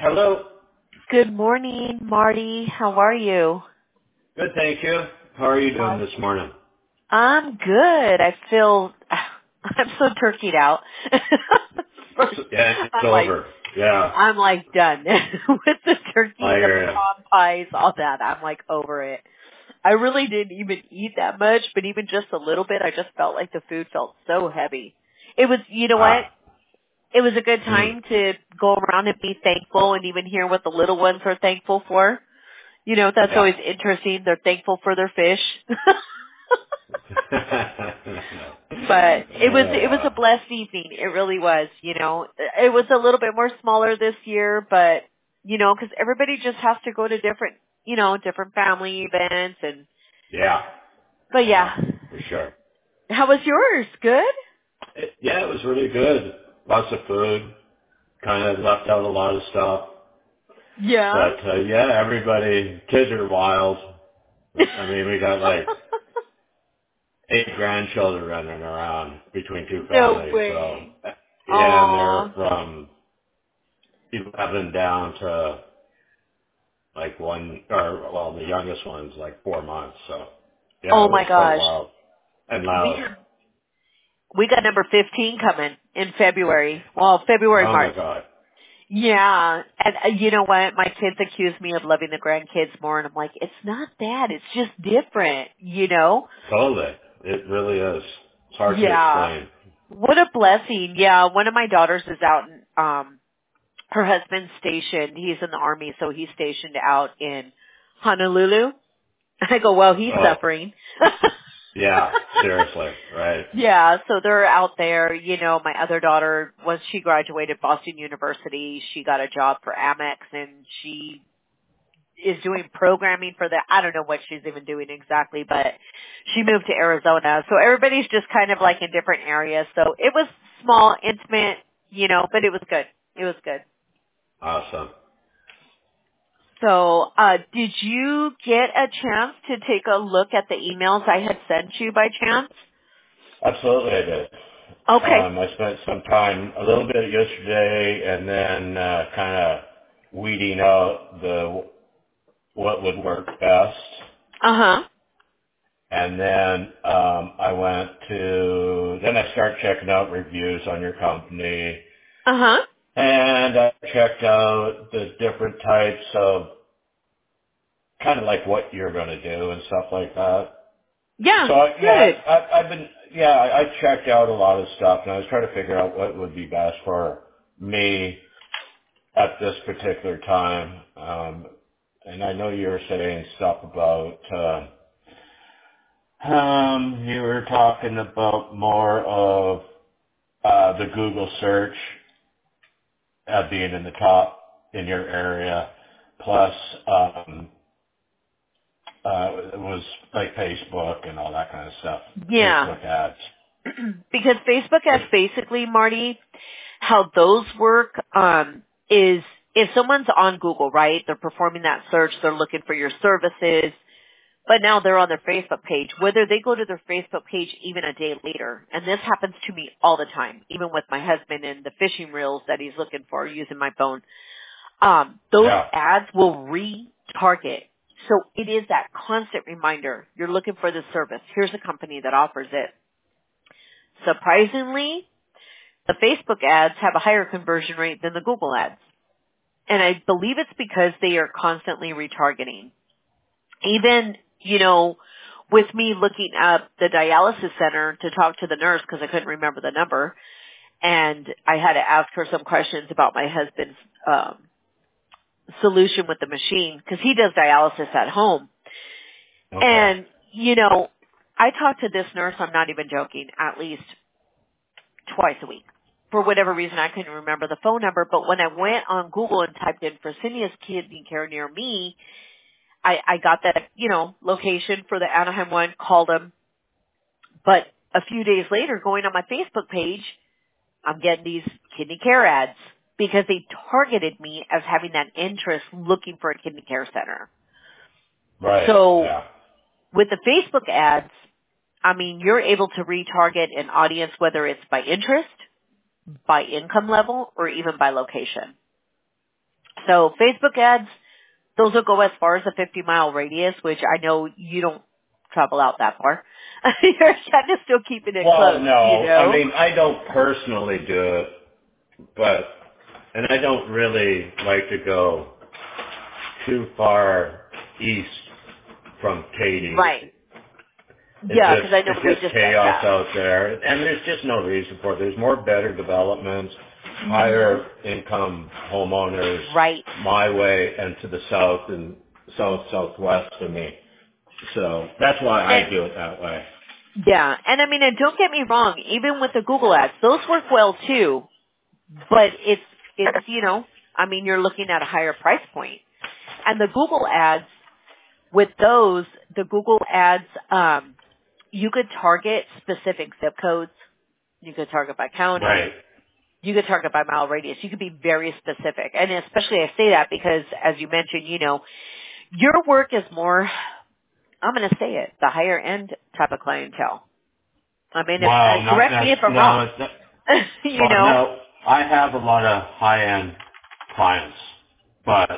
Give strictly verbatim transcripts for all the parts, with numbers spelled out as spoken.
Hello. Good morning, Marty. How are you? Good, thank you. How are you doing Uh, this morning? I'm good. I feel I'm so turkeyed out. First, So, yeah, it's I'm like over. Yeah, I'm like done with the I turkey, the hear you. pecan pies, all that. I'm like over it. I really didn't even eat that much, but even just a little bit, I just felt like the food felt so heavy. It was, you know what? Ah. It was a good Mm. time to go around and be thankful and even hear what the little ones are thankful for. You know, that's Yeah. always interesting. They're thankful for their fish. But it was it was uh, a blessed evening. It really was. You know, it was a little bit more smaller this year, but you know, because everybody just has to go to different, you know, different family events and. yeah. But Yeah, yeah, for sure. how was yours? Good. It, yeah, it was really good. Lots of food. Kind of left out a lot of stuff. Yeah. But, uh, yeah, everybody, kids are wild. I mean, we got like eight grandchildren running around between two No families. So, way. yeah, and they're Aw. from eleven down to like one, or well, the youngest one's like four months. So yeah, Oh it was my quite gosh. wild and We loud. have, we got number fifteen coming in February. Well, February, Oh my March. God. Yeah, and uh, you know what? My kids accuse me of loving the grandkids more, and I'm like, it's not that. It's just different, you know? Totally. It really is. It's hard to Yeah. explain. What a blessing. Yeah, one of my daughters is out in, um, her husband's stationed. He's in the Army, so he's stationed out in Honolulu. I go, well, he's Oh, suffering. yeah, seriously, right? Yeah, so they're out there. You know, my other daughter, once she graduated Boston University, she got a job for Amex, and she is doing programming for that. I don't know what she's even doing exactly, but she moved to Arizona. So everybody's just kind of like in different areas. So it was small, intimate, you know, but it was good. It was good. Awesome. So, uh, did you get a chance to take a look at the emails I had sent you by chance? Absolutely I did. Okay. Um, I spent some time, a little bit yesterday, and then uh, kind of weeding out the what would work best. Uh-huh. And then um, I went to, then I started checking out reviews on your company. Uh-huh. And I checked out the different types of, kind of like what you're going to do and stuff like that. Yeah, So I, yeah, good. I, I, I've been, yeah, I I checked out a lot of stuff, and I was trying to figure out what would be best for me at this particular time. Um, and I know you were saying stuff about, uh, um, you were talking about more of uh, the Google search uh, being in the top in your area, plus um, uh, it was like Facebook and all that kind of stuff, Yeah. Facebook ads. Because Facebook ads basically, Marty, how those work um, is if someone's on Google, right, they're performing that search, they're looking for your services, but now they're on their Facebook page. Whether they go to their Facebook page even a day later, and this happens to me all the time, even with my husband and the fishing reels that he's looking for using my phone, um, those Yeah, ads will retarget. So it is that constant reminder. You're looking for this service. Here's a company that offers it. Surprisingly, the Facebook ads have a higher conversion rate than the Google ads. And I believe it's because they are constantly retargeting. Even, you know, with me looking up the dialysis center to talk to the nurse because I couldn't remember the number, and I had to ask her some questions about my husband's um, solution with the machine because he does dialysis at home. okay. And, you know, I talk to this nurse, I'm not even joking, at least twice a week. For whatever reason, I couldn't remember the phone number, but when I went on Google and typed in Fresenius Kidney Care near me, I, I got that, you know, location for the Anaheim one, called them. But a few days later, going on my Facebook page, I'm getting these kidney care ads because they targeted me as having that interest looking for a kidney care center. Right, So yeah. with the Facebook ads, I mean, you're able to retarget an audience, whether it's by interest, by income level, or even by location. So Facebook ads, those will go as far as a fifty mile radius, which I know you don't travel out that far. You're kind of still keeping it Well, close, no, you know? I mean, I don't personally do it, but, and I don't really like to go too far east from Katy. Right. It's Yeah, just, because I know it's we just just chaos yeah. out there, and there's just no reason for it. There's more better developments, Mm-hmm. higher income homeowners Right. my way and to the south and south southwest of me. So that's why I And do it that way. yeah, and I mean, and don't get me wrong, even with the Google ads, those work well too, but it's, it's, you know, I mean, you're looking at a higher price point. And the Google ads, with those, the Google ads, um, you could target specific zip codes. You could target by county. Right. You could target by mile radius. You could be very specific. And especially I say that because, as you mentioned, you know, your work is more, I'm going to say it, the higher end type of clientele. I mean, if, Well, uh, not correct me if that's I'm no, wrong. it's not, You well, know? no. I have a lot of high-end clients, but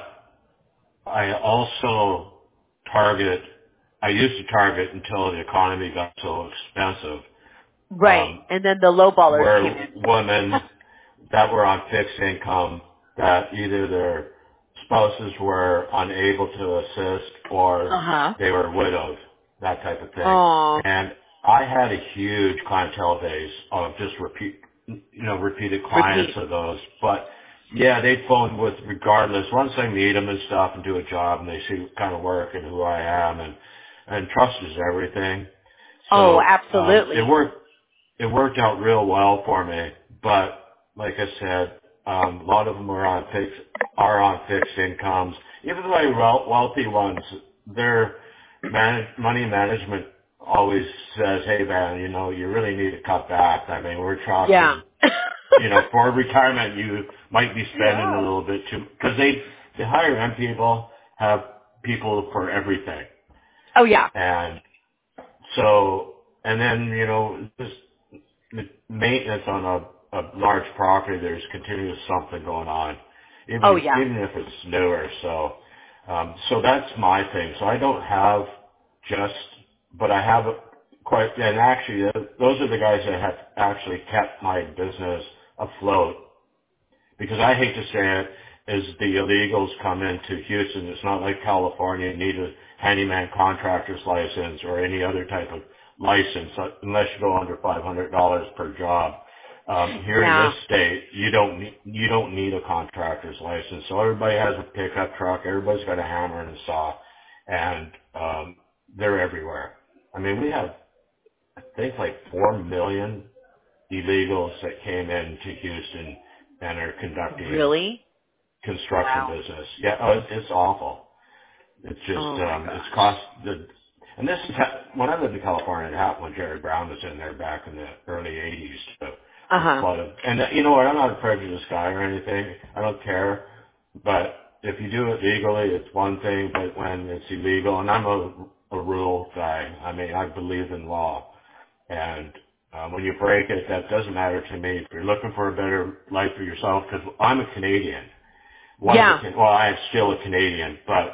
I also target. I used to target until the economy got so expensive. Right. Um, And then the low ballers came where in. women that were on fixed income, that either their spouses were unable to assist or Uh-huh. they were widowed, that type of thing. Oh. And I had a huge clientele base of just repeat, you know, repeated clients Repeat. of those. But yeah, they'd phone with regardless. Once I meet them and stuff and do a job and they see what kind of work and who I am, and, and trust is everything. Oh, So, um, it absolutely. worked it worked out real well for me. But like I said, um, a lot of them are on fixed are on fixed incomes. Even the well, wealthy ones, their manage, money management always says, "Hey, man, you know, you really need to cut back." I mean, we're Yeah. talking, you know, for retirement, you might be spending a Yeah. little bit too because they the higher end people have people for everything, Oh, yeah. and so and then you know just the maintenance on a, a large property, there's continuous something going on, Oh, even yeah. even if it's newer. So, um, so that's my thing. So I don't have just, but I have quite, and actually, uh, those are the guys that have actually kept my business afloat. Because I hate to say it, as the illegals come into Houston, it's not like California, you need a handyman contractor's license or any other type of license, uh, unless you go under five hundred dollars per job. Um, here in Yeah. this state, you don't need, you don't need a contractor's license. So everybody has a pickup truck, everybody's got a hammer and a saw, and um, they're everywhere. I mean, we have, I think, like four million illegals that came into Houston and are conducting Really? construction Wow. business. Yeah, oh, it's, it's awful. It's just, Oh, my um, it's gosh. cost the, and this is, ha- when I lived in California, it happened when Jerry Brown was in there back in the early eighties. So the Uh-huh. flood of, and uh, you know what, I'm not a prejudiced guy or anything. I don't care. But if you do it legally, it's one thing, but when it's illegal, and I'm a, a rule guy. I mean, I believe in law. And um, when you break it, that doesn't matter to me. If you're looking for a better life for yourself, because I'm a Canadian, was a Yeah. Can- well, I am still a Canadian, but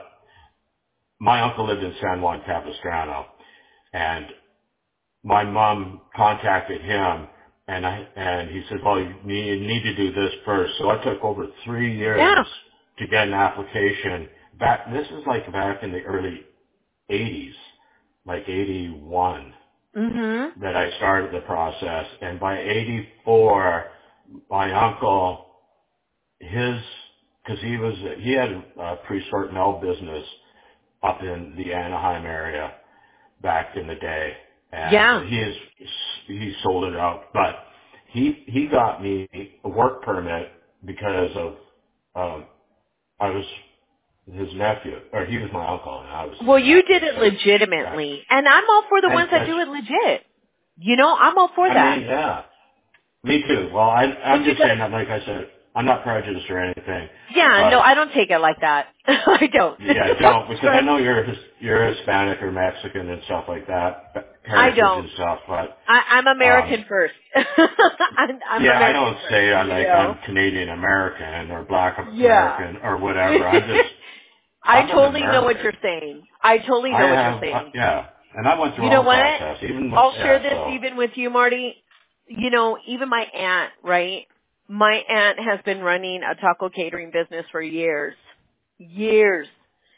my uncle lived in San Juan Capistrano, and my mom contacted him, and I and he said, "Well, you need, you need to do this first." So I took over three Yeah. years to get an application. Back this is like back in the early eighties, like eighty-one. Mm-hmm. That I started the process. And by eighty-four, my uncle, his, because he was, he had a pre-sort mill business up in the Anaheim area back in the day. Yeah. And he is, he sold it out. But he, he got me a work permit because of, um, I was his nephew, or he was my uncle and I was his Well, you nephew. did it So, yeah. legitimately. And I'm all for the And, ones that and do it legit. You know, I'm all for I that. mean, yeah. Me too. Well, I, But I'm you just got, saying that, like I said, I'm not prejudiced or anything. Yeah, no, But I don't take it like that. I don't. yeah, don't, because I know you're His- you're Hispanic or Mexican and stuff like that, I heritage don't. and stuff. But I, I'm um, American first. I'm, I'm yeah, I American don't first, say I'm you like know? I'm Canadian American or Black Yeah. American or whatever. I'm just I I'm an totally know what American. you're saying. I totally I know what you're have uh, saying. yeah, and I went through You know all the what? process, even with I'll share yeah. this So even with you, Marty. You know, even my aunt, right? My aunt has been running a taco catering business for years. Years.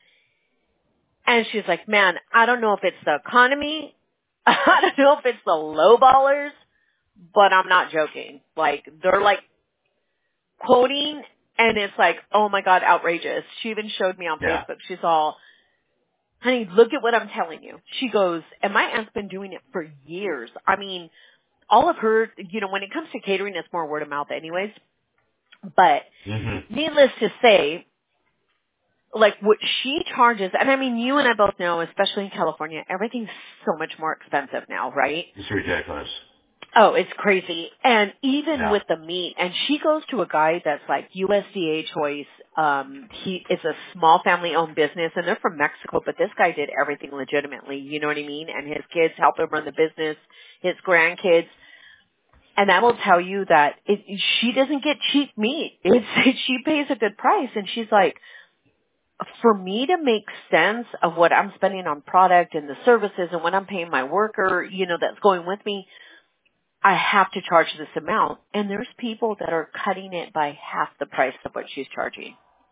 And she's like, man, I don't know if it's the economy. I don't know if it's the low ballers, but I'm not joking. Like, they're like quoting, and it's like, oh my God, outrageous. She even showed me on yeah, Facebook. She's all, honey, look at what I'm telling you. She goes, and my aunt's been doing it for years. I mean, all of her, you know, when it comes to catering, it's more word of mouth anyways. But hmm needless to say, like what she charges, and I mean, you and I both know, especially in California, everything's so much more expensive now, right? it's ridiculous. Oh, it's crazy. And even Yeah, with the meat, and she goes to a guy that's like U S D A choice. Um, he is a small family owned business and they're from Mexico, but this guy did everything legitimately, you know what I mean? And his kids help him run the business, his grandkids. And I will tell you that it, she doesn't get cheap meat. It's, she pays a good price. And she's like, for me to make sense of what I'm spending on product and the services and what I'm paying my worker, you know, that's going with me, I have to charge this amount. And there's people that are cutting it by half the price of what she's charging.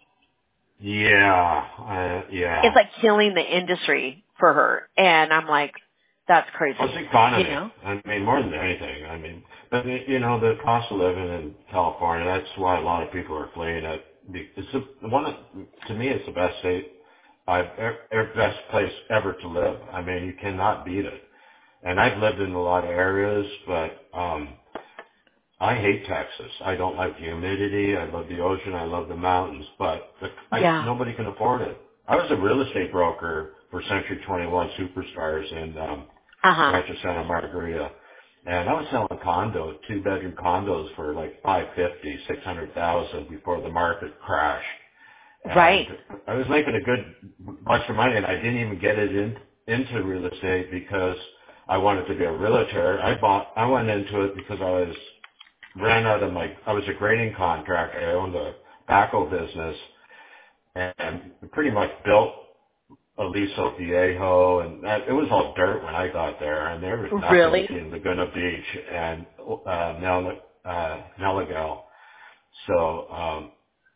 yeah, uh, yeah. It's like killing the industry for her. And I'm like, that's Well, it's crazy. the You economy. know? I mean, more than anything. I mean, but you know, the cost of living in California. That's why a lot of people are fleeing it. It's the one of, to me, it's the best state I've ever, best place ever to live. I mean, you cannot beat it. And I've lived in a lot of areas, but um, I hate Texas. I don't like the humidity. I love the ocean. I love the mountains, but the, I, Yeah. nobody can afford it. I was a real estate broker for Century twenty-one Superstars in um, Uh-huh. Rancho Santa Margarita, and I was selling condos, two bedroom condos for like five fifty, six hundred thousand before the market crashed. And Right. I was making a good bunch of money, and I didn't even get it in, into real estate because I wanted to be a realtor. I bought, I went into it because I was ran out of my, I was a grading contractor. I owned a backhoe business and pretty much built Aliso Viejo, and that, it was all dirt when I got there, and there was nothing Really? in Laguna Beach and uh, Nel, uh, Neligal. So, um,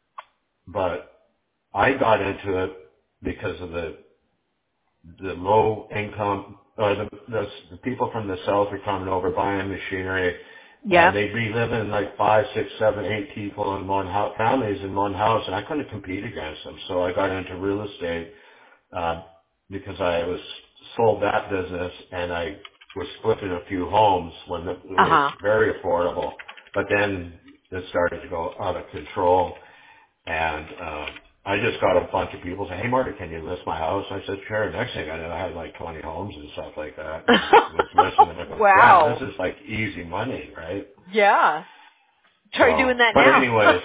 but I got into it because of the the low income, or the, the the people from the south were coming over buying machinery, and Yep. they'd be living like five, six, seven, eight people in one house, families in one house, and I couldn't compete against them. So I got into real estate uh, because I was sold that business, and I was flipping a few homes when it was Uh-huh. very affordable. But then it started to go out of control, and um, I just got a bunch of people saying, "Hey, Marty, can you list my house?" I said, "Sure." Next thing I know, I had like twenty homes and stuff like that, and was listing them. I go, "Damn, Wow. this is like easy money, right?" Yeah. Try So, doing that but now. anyways,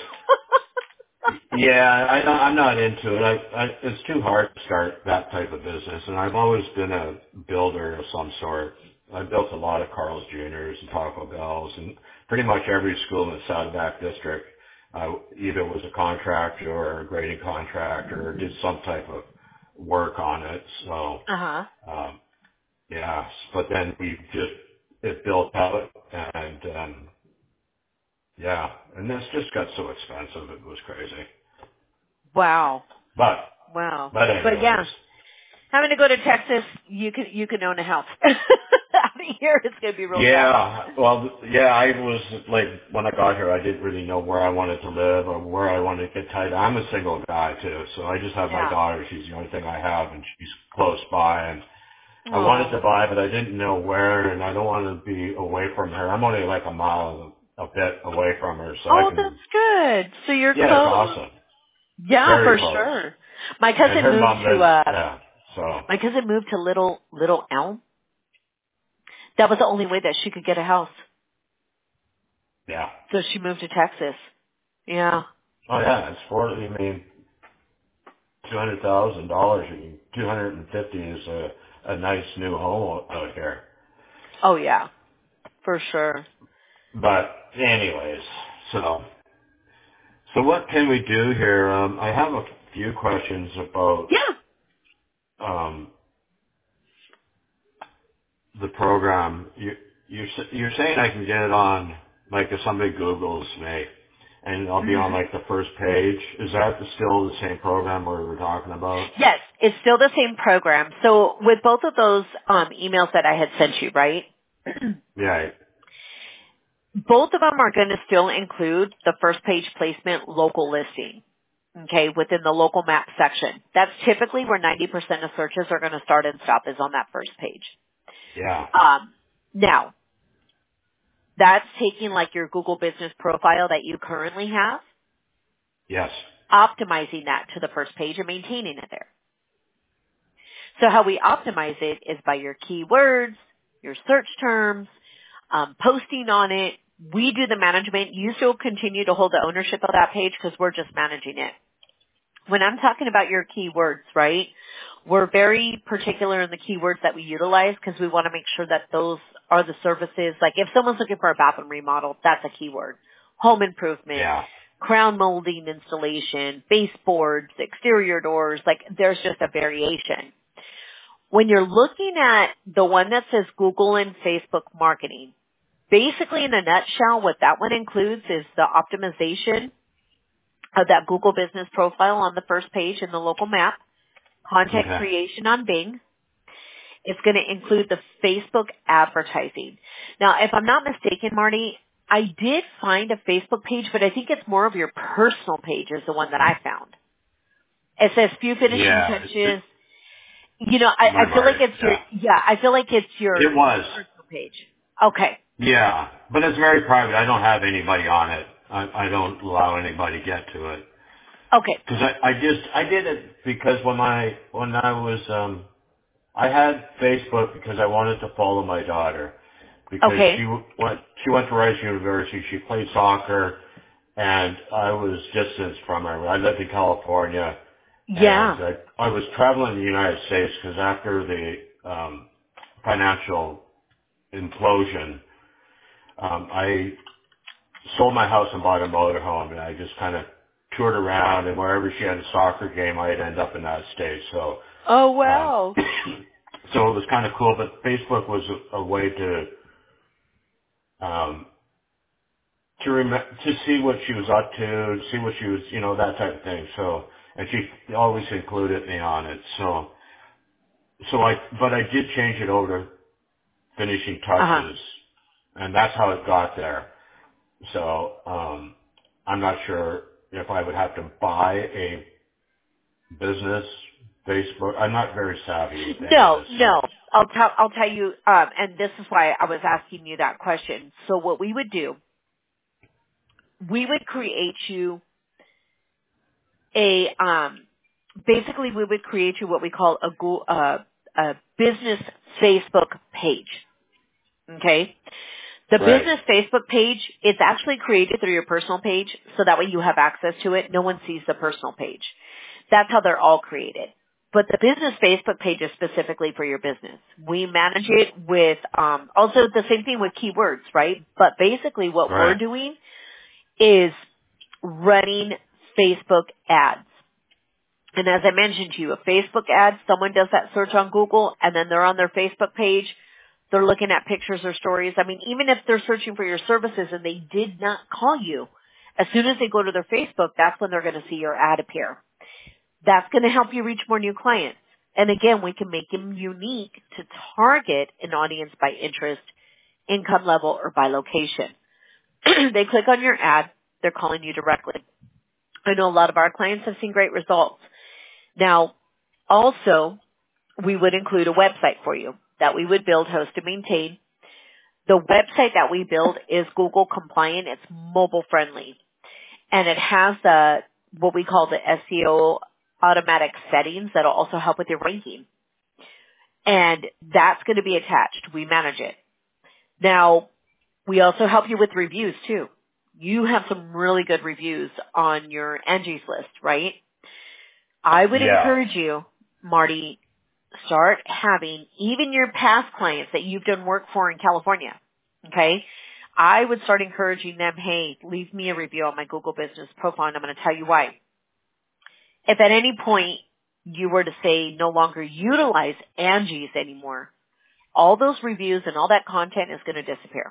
yeah, I, don't- I'm not into it. I, I, it's too hard to start that type of business, and I've always been a builder of some sort. I built a lot of Carl's Juniors and Taco Bells, and pretty much every school in the Saddleback District uh, either was a contractor or a grading contractor or did some type of work on it. So, uh-huh. um, yeah, but then we just it built out, and um, yeah, and this just got so expensive, it was crazy. Wow. But Wow. But But anyways, yeah, having to go to Texas, you can you can own a house. Out of here, it's gonna be real tough. yeah, well, yeah, I was like, when I got here, I didn't really know where I wanted to live or where I wanted to get tied. I'm a single guy too, so I just have my Yeah. daughter. She's the only thing I have, and she's close by. And I wanted to Oh. buy, but I didn't know where, and I don't want to be away from her. I'm only like a mile, a bit away from her, so I Oh, that's can. good. So you're Yeah, it's close. awesome, Yeah, very for close. sure. My And cousin her moved mom to lives, uh yeah. So my cousin moved to Little Little Elm. That was the only way that she could get a house. yeah, So she moved to Texas. Yeah. Oh yeah, it's for, I mean, two hundred thousand dollars, two hundred and fifty is a, a nice new home out here. Oh yeah, for sure. But anyways, so, so what can we do here? Um, I have a few questions about, Yeah. um, the program. You, you're, s- you're saying I can get it on, like if somebody Googles me, and I'll be on hmm like the first page. Is that the, still the same program we were talking about? Yes, it's still the same program. So with both of those um, emails that I had sent you, right? Yeah. Both of them are going to still include the first page placement local listing. Okay, within the local map section. That's typically where ninety percent of searches are going to start and stop is on that first page. Yeah. Um, now, that's taking like your Google business profile that you currently have, Yes. optimizing that to the first page and maintaining it there. So how we optimize it is by your keywords, your search terms, um, posting on it. We do the management. You still continue to hold the ownership of that page because we're just managing it. When I'm talking about your keywords, right, we're very particular in the keywords that we utilize because we want to make sure that those are the services. Like if someone's looking for a bathroom remodel, that's a keyword. Home improvement, Yeah. crown molding installation, baseboards, exterior doors, like there's just a variation. When you're looking at the one that says Google and Facebook marketing, basically in a nutshell, what that one includes is the optimization of that Google business profile on the first page in the local map, content Okay. creation on Bing. It's going to include the Facebook advertising. Now, if I'm not mistaken, Marty, I did find a Facebook page, but I think it's more of your personal page is the one that I found. It says few finishing Yeah. It, it, touches. You know, I, my I feel like Marty. it's your, Yeah. yeah, I feel like it's your It was. personal page. Okay. Yeah. But it's very private. I don't have anybody on it. I, I don't allow anybody to get to it. Okay. Because I, I just, I did it because when I, when I was, um, I had Facebook because I wanted to follow my daughter. Because she Okay. w- went, she went to Rice University. She played soccer. And I was distance from her. I lived in California. And Yeah. I, I was traveling the United States because after the um, financial implosion, um, I sold my house and bought a motorhome, and I just kind of toured around, and wherever she had a soccer game, I'd end up in that state. So, Oh, um, wow. so it was kind of cool. But Facebook was a, a way to um, to rem- to see what she was up to, see what she was, you know, that type of thing. So, and she always included me on it. So, so I, but I did change it over to finishing Uh-huh. touches, and that's how it got there. So, um, I'm not sure if I would have to buy a business Facebook. I'm not very savvy with any of No, this no. stuff. I'll tell I'll tell you um and this is why I was asking you that question. So what we would do, we would create you a um basically we would create you what we call a Google, uh, a business Facebook page. Okay? The Right. business Facebook page, it's actually created through your personal page so that way you have access to it. No one sees the personal page. That's how they're all created. But the business Facebook page is specifically for your business. We manage it with, um, also the same thing with keywords, right? But basically what we're Right. doing is running Facebook ads. And as I mentioned to you, a Facebook ad, someone does that search on Google and then they're on their Facebook page. They're looking at pictures or stories. I mean, even if they're searching for your services and they did not call you, as soon as they go to their Facebook, that's when they're going to see your ad appear. That's going to help you reach more new clients. And again, we can make them unique to target an audience by interest, income level, or by location. They click on your ad, they're calling you directly. I know a lot of our clients have seen great results. Now, also, we would include a website for you that we would build, host, and maintain. The website that we build is Google compliant. It's mobile friendly. And it has the, what we call the S E O automatic settings that'll also help with your ranking. And that's going to be attached. We manage it. Now, we also help you with reviews too. You have some really good reviews on your Angie's List, right? I would Yeah. encourage you, Marty, start having even your past clients that you've done work for in California, okay? I would start encouraging them, hey, leave me a review on my Google Business Profile, and I'm going to tell you why. If at any point you were to say no longer utilize Angie's anymore, all those reviews and all that content is going to disappear.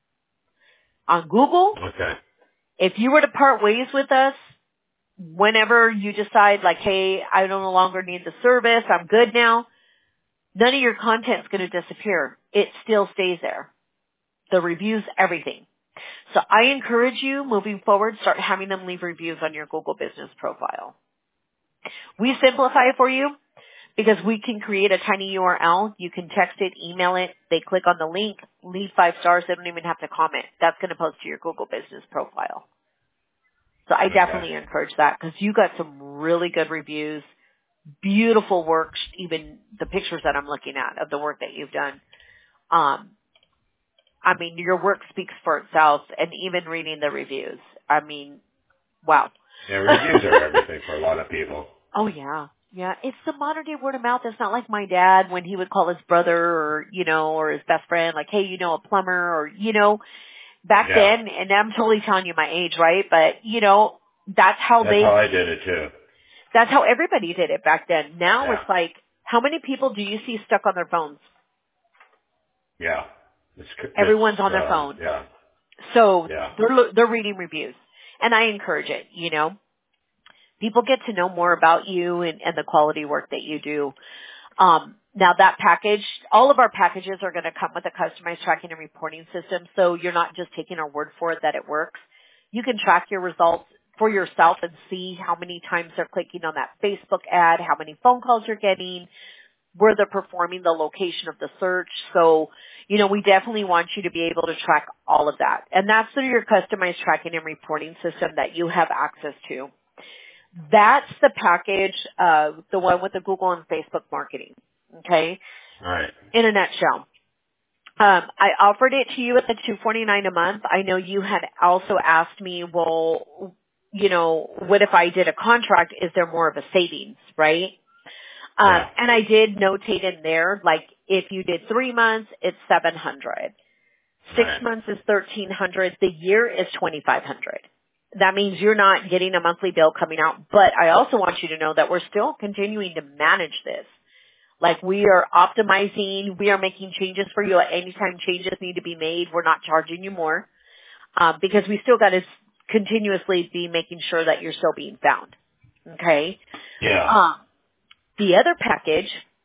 On Google, Okay. if you were to part ways with us, whenever you decide like, hey, I no longer need the service, I'm good now, none of your content is going to disappear. It still stays there. The reviews, everything. So I encourage you moving forward, start having them leave reviews on your Google Business Profile. We simplify it for you because we can create a tiny U R L. You can text it, email it. They click on the link, leave five stars. They don't even have to comment. That's going to post to your Google Business Profile. So I Okay. definitely encourage that because you got some really good reviews, beautiful work, even the pictures that I'm looking at of the work that you've done. Um, I mean, your work speaks for itself, and even reading the reviews. I mean, wow. Yeah, reviews are everything for a lot of people. Oh, yeah. Yeah, it's the modern day word of mouth. It's not like my dad when he would call his brother or, you know, or his best friend, like, hey, you know, a plumber or, you know, back Yeah. then, and I'm totally telling you my age, right? But, you know, that's how That's they, how I did it too. that's how everybody did it back then. Now Yeah. it's like, how many people do you see stuck on their phones? Yeah. It's, Everyone's it's on their uh, phone. yeah. So Yeah. they're, lo- they're reading reviews. And I encourage it, you know. People get to know more about you and, and the quality work that you do. Um, now that package, all of our packages are going to come with a customized tracking and reporting system, so you're not just taking our word for it that it works. You can track your results for yourself and see how many times they're clicking on that Facebook ad, how many phone calls you're getting, where they're performing, the location of the search. So, you know, we definitely want you to be able to track all of that. And that's through your customized tracking and reporting system that you have access to. That's the package, uh, the one with the Google and Facebook marketing. Okay? All right. In a nutshell. Um, I offered it to you at the two forty-nine a month. I know you had also asked me, well, you know, what if I did a contract? Is there more of a savings, right? Um, Yeah. and I did notate in there, like, if you did three months, it's seven hundred. Six Right. months is thirteen hundred. The year is twenty-five hundred. That means you're not getting a monthly bill coming out. But I also want you to know that we're still continuing to manage this. Like, we are optimizing, we are making changes for you at any time changes need to be made. We're not charging you more, uh, because we still got to continuously be making sure that you're still being found. Okay? Yeah. Um, the other package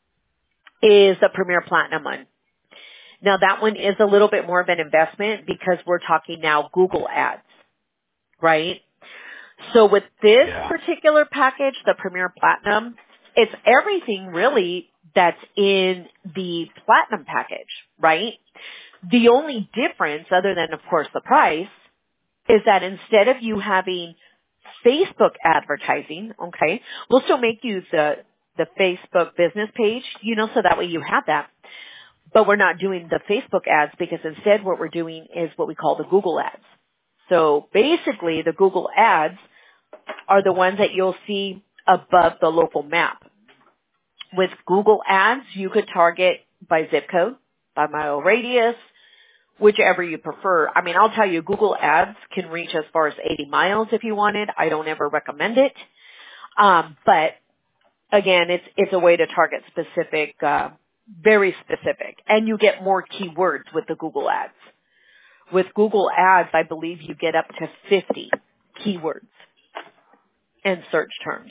is the Premier Platinum one. Now that one is a little bit more of an investment because we're talking now Google ads, right? So with this Yeah. particular package, the Premier Platinum, it's everything really that's in the Platinum package, right? The only difference, other than of course the price, is that instead of you having Facebook advertising, okay, we'll still make you the, the Facebook business page, you know, so that way you have that. But we're not doing the Facebook ads because instead what we're doing is what we call the Google ads. So basically the Google ads are the ones that you'll see above the local map. With Google ads, you could target by zip code, by mile radius, whichever you prefer. I mean, I'll tell you, Google ads can reach as far as eighty miles if you wanted. I don't ever recommend it. Um, but again, it's, it's a way to target specific, uh, very specific. And you get more keywords with the Google ads. With Google ads, I believe you get up to fifty keywords and search terms.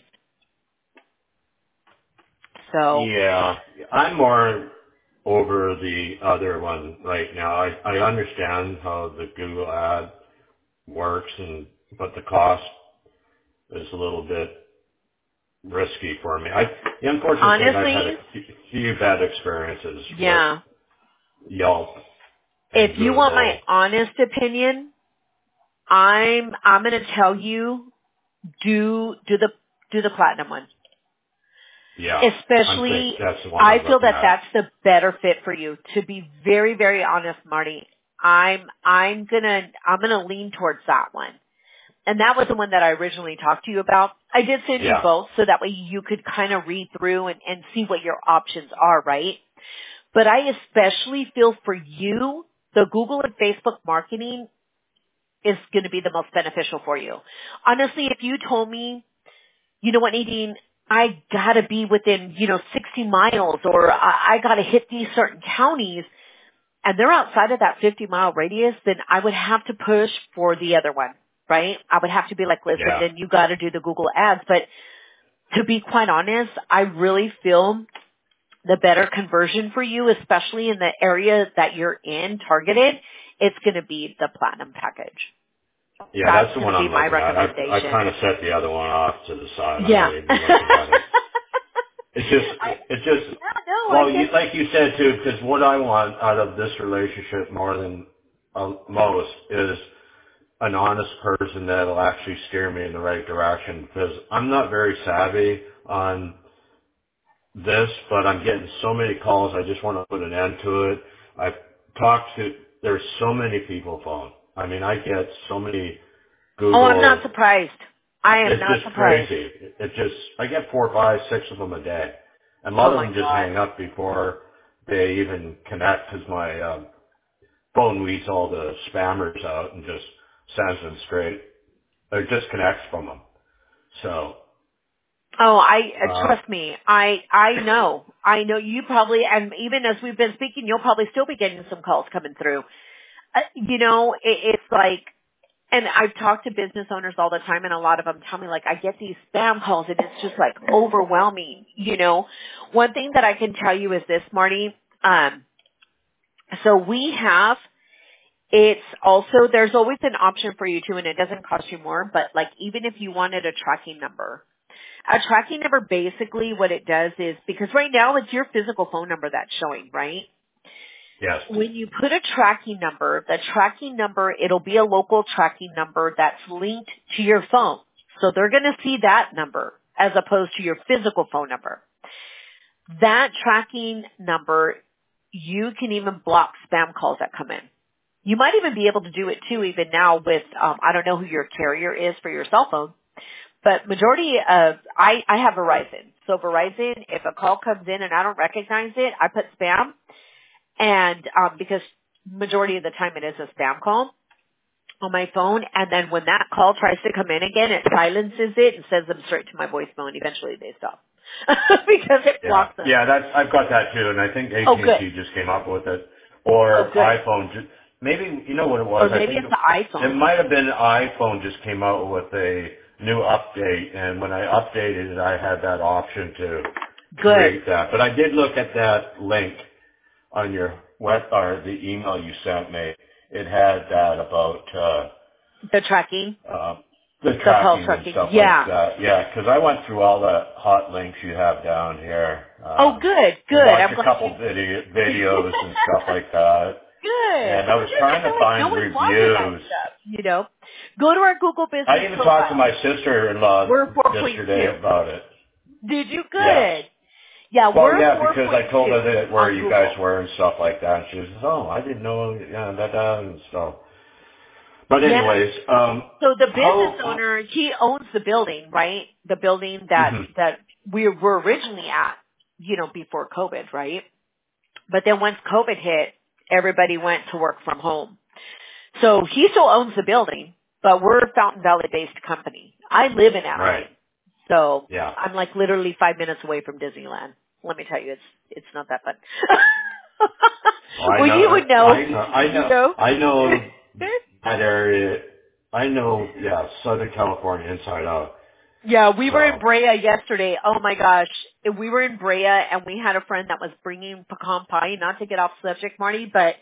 So, Yeah. I'm more over the other one right now. I, I understand how the Google ad works, and but the cost is a little bit risky for me. I, the unfortunate thing, I've had a honestly, few few bad experiences with yeah. Yelp and If you want my Google. honest opinion, I'm I'm going to tell you do do the do the platinum one. Yeah, I think Especially, that's the one I I'm feel looking that at. that's the better fit for you. To be very very honest, Marty, I'm I'm gonna I'm gonna lean towards that one. And that was the one that I originally talked to you about. I did send you Yeah. both so that way you could kind of read through and, and see what your options are, right? But I especially feel for you, the Google and Facebook marketing is going to be the most beneficial for you. Honestly, if you told me, you know what, Nadine, I gotta be within, you know, sixty miles or I, I gotta hit these certain counties and they're outside of that fifty mile radius, then I would have to push for the other one, right? I would have to be like, listen, Yeah. then you gotta do the Google ads. But to be quite honest, I really feel the better conversion for you, especially in the area that you're in targeted, it's gonna be the platinum package. Yeah, That's that's the going one to be I'm my looking at. I I recommendation. kind of set the other one off to the side. I'm Yeah. not even looking at it. It's just, I, it's just, yeah, no, I well, you, get like you said too, because what I want out of this relationship more than uh, most is an honest person that'll actually steer me in the right direction. Because I'm not very savvy on this, but I'm getting so many calls. I just want to put an end to it. I've talked to, there's so many people phone. I mean, I get so many Oh, I'm not Google. surprised. I am It's not just surprised. crazy. It just, I get four, five, six of them a day. And a Oh lot of my them just God. hang up before they even connect because my um, phone weeds all the spammers out and just sends them straight, or disconnects from them. So, Oh, I uh, uh, trust me. I I know. I know you probably, and even as we've been speaking, you'll probably still be getting some calls coming through. Uh, you know, it, it's like, and I've talked to business owners all the time, and a lot of them tell me like I get these spam calls, and it's just like overwhelming. You know, one thing that I can tell you is this, Marty. Um, so we have. It's also, there's always an option for you too, and it doesn't cost you more, but like even if you wanted a tracking number. A tracking number basically what it does is, because right now it's your physical phone number that's showing, right? yes. When you put a tracking number, the tracking number, it'll be a local tracking number that's linked to your phone. So they're going to see that number as opposed to your physical phone number. That tracking number, you can even block spam calls that come in. You might even be able to do it too even now with, um, I don't know who your carrier is for your cell phone, but majority of, I, I have Verizon. So Verizon, if a call comes in and I don't recognize it, I put spam. And um, because majority of the time it is a spam call on my phone. And then when that call tries to come in again, it silences it and sends them straight to my voicemail, and eventually they stop. Because it Yeah. blocks them. Yeah, that's, I've got that too, and I think Oh, good. A T and T just came up with it. Oh, Or good. iPhone. Just, maybe, you know what it Or was? I maybe think it's it, the it iPhone. might have been iPhone just came out with a new update, and when I updated it, I had that option to Good. create that. But I did look at that link on your web, or the email you sent me. It had that about, uh, The tracking. uh, the The call tracking and tracking. stuff like Yeah. that. Yeah, because I went through all the hot links you have down here, Oh, um, good. and Good. watched I'm a glad couple you. video, videos and stuff like that. Good. And I was Good. I trying feel to like no find one's watching that reviews. stuff. You know, go to our Google I business even talked to profile. my sister-in-law We're four point two. yesterday about it. Did you Yes. good? Yeah, Well, we're yeah, because I told her four point two that where on you guys Google. were and stuff like that. And she was, oh, I didn't know, yeah, that, that, and stuff. But Yeah. anyways, um, So the business how, owner, he owns the building, right? The building that mhm, that we were originally at, you know, before COVID, right? But then once COVID hit, everybody went to work from home. So he still owns the building, but we're a Fountain Valley based company. I live in right, Anaheim. So yeah. I'm like literally five minutes away from Disneyland. Let me tell you, it's it's not that fun. Well, I Well, you know, would know, I know, I you know, know. I know that area. I know, yeah, Southern California inside out. Yeah, we were in So, Brea yesterday. Oh my gosh. We were in Brea and we had a friend that was bringing pecan pie, not to get off subject, Marty, but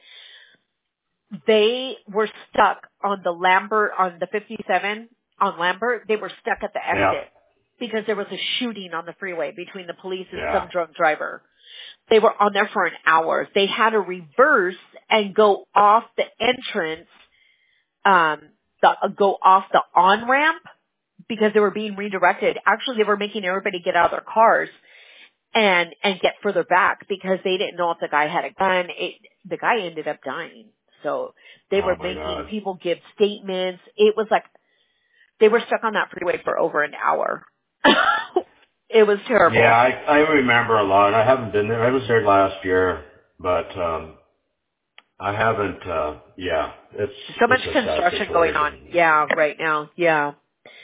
they were stuck on the Lambert, on the fifty-seven on Lambert. They were stuck at the yeah, exit because there was a shooting on the freeway between the police and yeah, some drunk driver. They were on there for an hour. They had to reverse and go off the entrance, um, the, uh, go off the on-ramp because they were being redirected. Actually, they were making everybody get out of their cars and, and get further back because they didn't know if the guy had a gun. It, the guy ended up dying. So they Oh were my making God. people give statements. It was like they were stuck on that freeway for over an hour. It was Yeah, terrible. I I remember a lot. I haven't been there. I was there last year, but um I haven't. uh Yeah, it's So much it's a sad construction going on. situation. Yeah, right now. Yeah.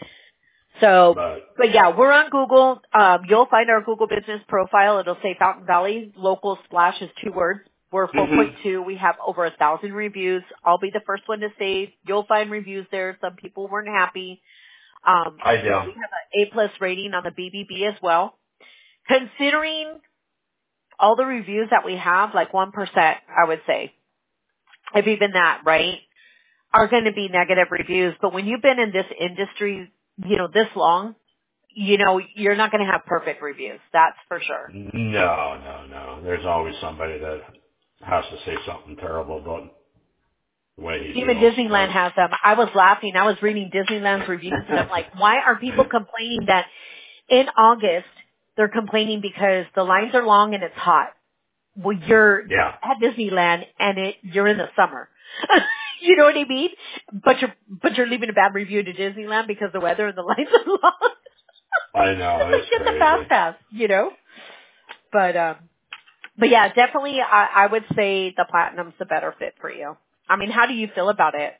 So, But but yeah, we're on Google. Um, you'll find our Google business profile. It'll say Fountain Valley Local Splash is two words. We're four point hmm two. We have over a thousand reviews. I'll be the first one to say you'll find reviews there. Some people weren't happy. Um, I but do. we have an A plus rating on the B B B as well. Considering all the reviews that we have, like one percent, I would say, if even that, right, are going to be negative reviews. But when you've been in this industry, you know, this long, you know, you're not going to have perfect reviews. That's for sure. No, no, no. There's always somebody that has to say something terrible about the way he Even feels. Disneyland But has them. I was laughing. I was reading Disneyland's reviews and I'm like, why are people complaining that in August they're complaining because the lines are long and it's hot? Well, you're yeah, at Disneyland and it, you're in the summer. You know what I mean? But you're, but you're leaving a bad review to Disneyland because the weather and the lines are long. I know Let's it's get the crazy. fast pass, you know? But, um, but yeah, definitely I, I would say the Platinum's the better fit for you. I mean, how do you feel about it?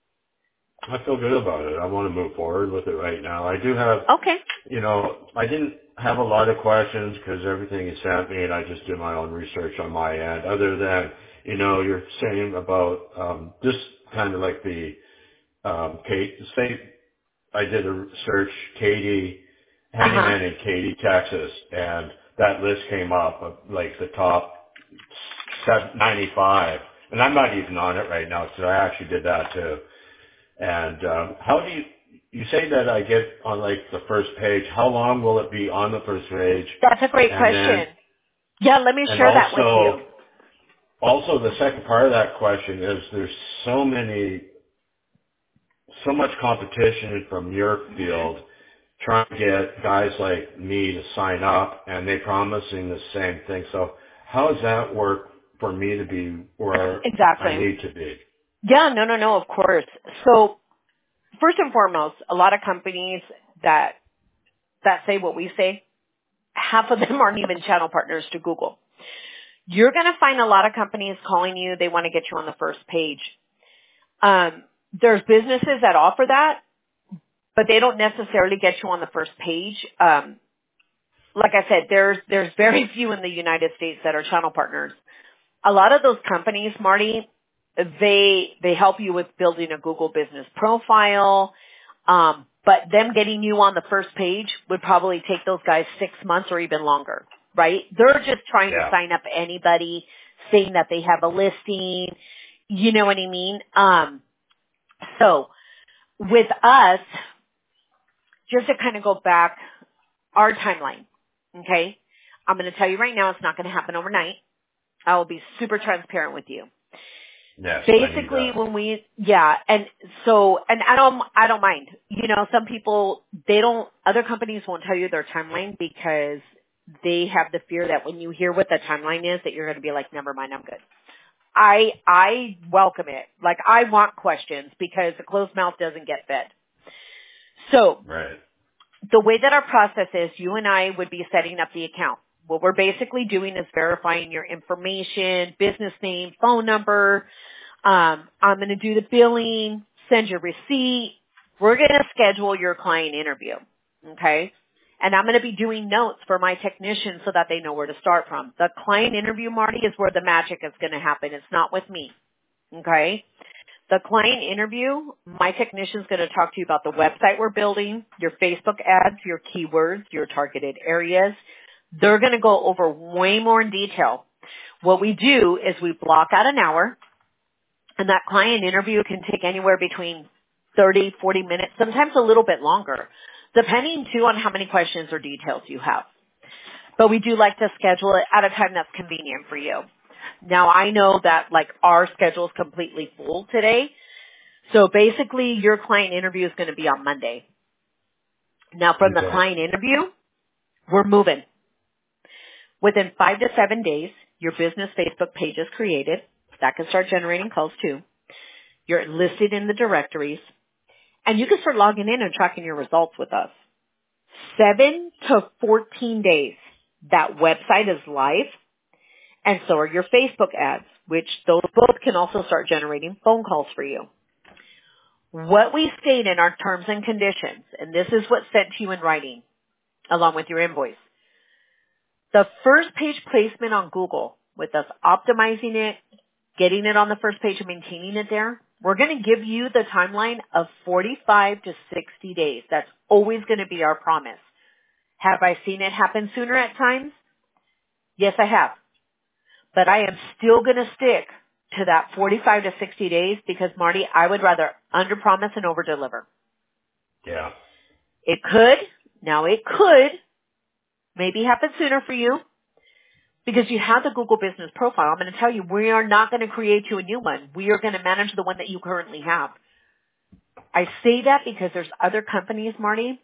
I feel good about it. I want to move forward with it right now. I do have, Okay. you know, I didn't have a lot of questions because everything you sent me, and I just did my own research on my end. Other than, you know, you're saying about um, just kind of like the um, Kate. Say I did a search, Katy, Uh-huh. handyman in Katy, Texas, and that list came up of like the top ninety-five, and I'm not even on it right now because I actually did that too. And um, how do you, you say that I get on like the first page, how long will it be on the first page? That's a great And then, question. Yeah, let me and share that with you. also, also the second part of that question is there's so many, so much competition from your field trying to get guys like me to sign up and they promising the same thing. So how does that work for me to be where I Exactly. need to be? Yeah, no, no, no, of course. So first and foremost, a lot of companies that, that say what we say, half of them aren't even channel partners to Google. You're going to find a lot of companies calling you. They want to get you on the first page. Um, there's businesses that offer that, but they don't necessarily get you on the first page. Um, like I said, there's there's very few in the United States that are channel partners. A lot of those companies, Marty, they they help you with building a Google business profile. Um, but them getting you on the first page would probably take those guys six months or even longer, right? They're just trying to Yeah. sign up anybody saying that they have a listing. You know what I mean? Um, so with us, just to kind of go back, our timeline, okay? I'm going to tell you right now, it's not going to happen overnight. I will be super transparent with you. Yes, I need Basically, that. when we, yeah, and so, and I don't, I don't mind. You know, some people, they don't, other companies won't tell you their timeline because they have the fear that when you hear what the timeline is, that you're going to be like, never mind, I'm good. I, I welcome it. Like, I want questions because a closed mouth doesn't get fed. So, Right. the way that our process is, you and I would be setting up the account. What we're basically doing is verifying your information, business name, phone number. Um, I'm going to do the billing, send your receipt. We're going to schedule your client interview, okay? And I'm going to be doing notes for my technicians so that they know where to start from. The client interview, Marty, is where the magic is going to happen. It's not with me, okay? The client interview, my technician's going to talk to you about the website we're building, your Facebook ads, your keywords, your targeted areas. They're going to go over way more in detail. What we do is we block out an hour, and that client interview can take anywhere between thirty, forty minutes, sometimes a little bit longer, depending too on how many questions or details you have. But we do like to schedule it at a time that's convenient for you. Now I know that like our schedule is completely full today. So basically your client interview is going to be on Monday. Now from the Okay. client interview, we're moving. Within five to seven days, your business Facebook page is created. That can start generating calls too. You're listed in the directories. And you can start logging in and tracking your results with us. seven to fourteen days, that website is live. And so are your Facebook ads, which those both can also start generating phone calls for you. What we state in our terms and conditions, and this is what's sent to you in writing, along with your invoice. The first page placement on Google, with us optimizing it, getting it on the first page and maintaining it there, we're going to give you the timeline of forty-five to sixty days. That's always going to be our promise. Have I seen it happen sooner at times? Yes, I have. But I am still going to stick to that forty-five to sixty days because, Marty, I would rather underpromise and overdeliver. Yeah. It could, now it could, maybe happen sooner for you because you have the Google Business Profile. I'm going to tell you, we are not going to create you a new one. We are going to manage the one that you currently have. I say that because there's other companies, Marty,